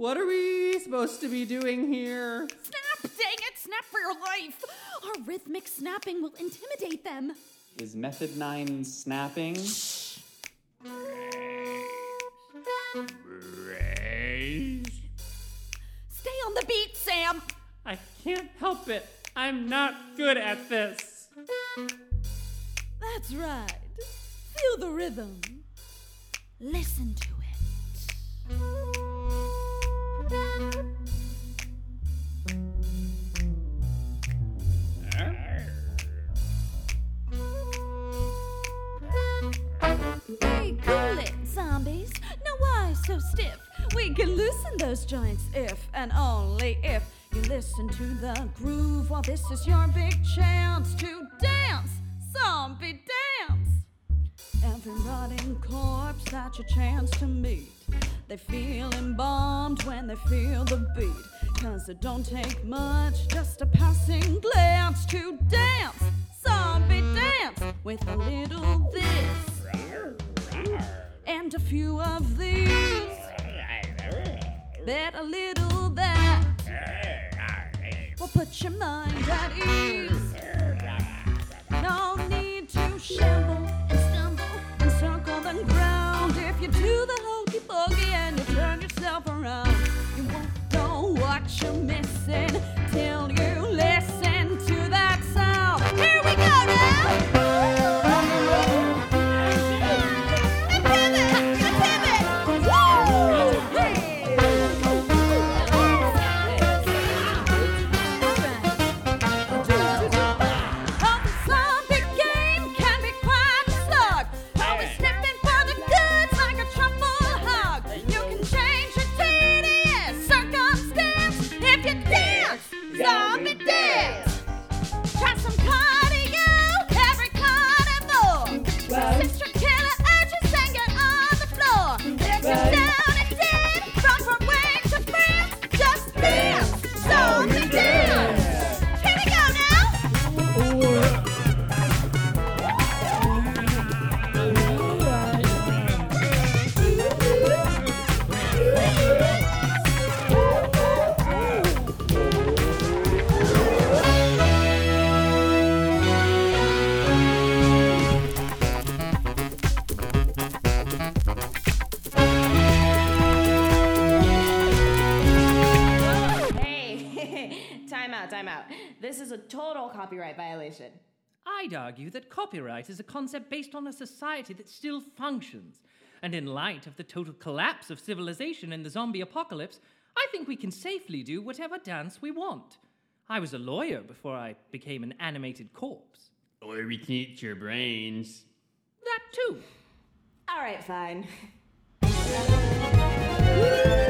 What are we supposed to be doing here? Snap! Dang it! Snap for your life! Our rhythmic snapping will intimidate them. Is Method 9 snapping? Brace. Stay on the beat, Sam! I can't help it. I'm not good at this. That's right. Feel the rhythm. Listen to it. Hey, cool it, zombies. Now why so stiff? We can loosen those joints if and only if you listen to the groove. While this is your big chance to dance, zombie dance. Every rotting corpse that's your chance to meet. They feel embalmed when they feel the beat. 'Cause it don't take much, just a passing glance to dance, zombie dance, with a little this and a few of these. Bet a little that will put your mind at ease. No need to shamble and stumble and circle the ground. If you do the hokey pokey and you turn yourself around, you won't know what you're missing till you listen to that sound. Here we go now! Time out. This is a total copyright violation. I'd argue that copyright is a concept based on a society that still functions. And in light of the total collapse of civilization in the zombie apocalypse, I think we can safely do whatever dance we want. I was a lawyer before I became an animated corpse. Or we can eat your brains. That too. All right, fine.